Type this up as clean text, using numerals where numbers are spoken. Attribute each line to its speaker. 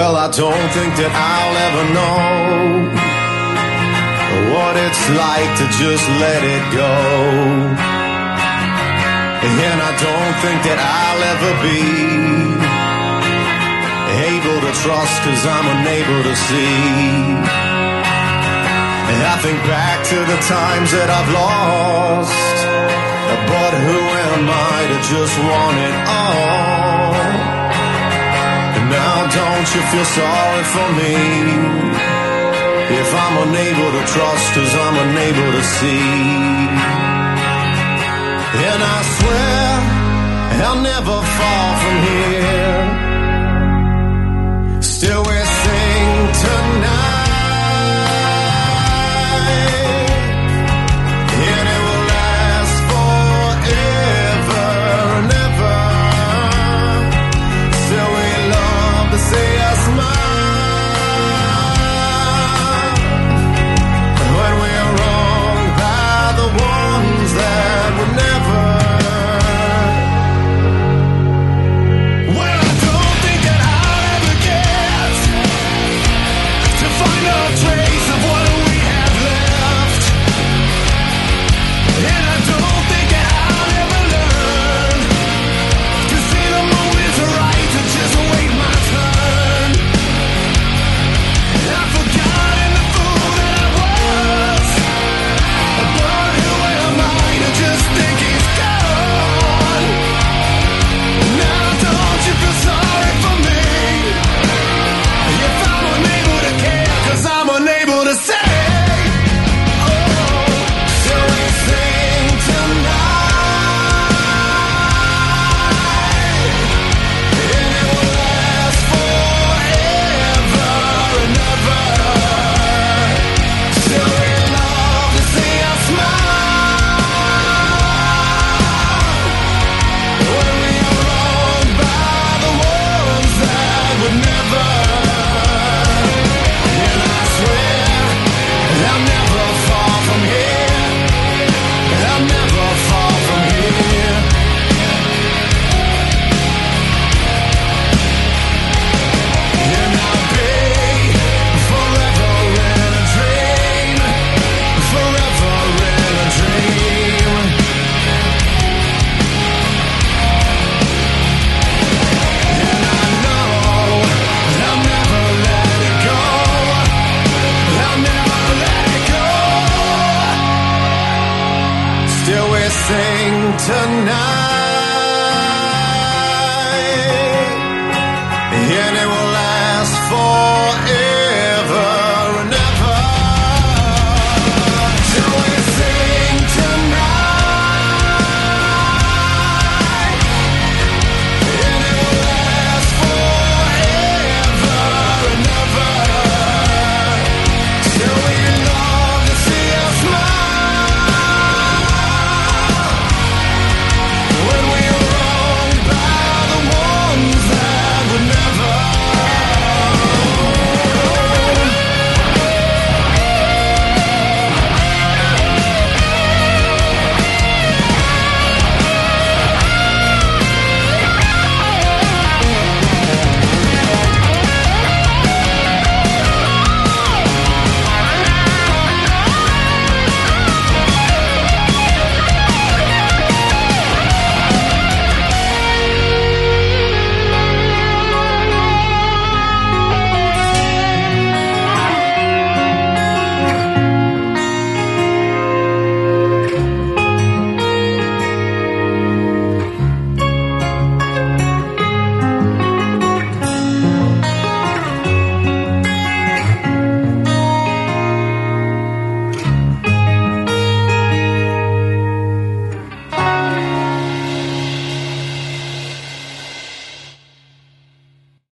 Speaker 1: Well, I don't think that I'll ever know what it's like to just let it go. And I don't think that I'll ever be able to trust, 'cause I'm unable to see. And I think back to the times that I've lost, but who am I to just want it all? And now don't you feel sorry for me if I'm unable to trust, 'cause I'm unable to see. And I swear I'll never fall from here. Still we sing tonight, and it will last forever and ever. Still we love to see us smile when we're wronged by the ones that would never. Sing tonight.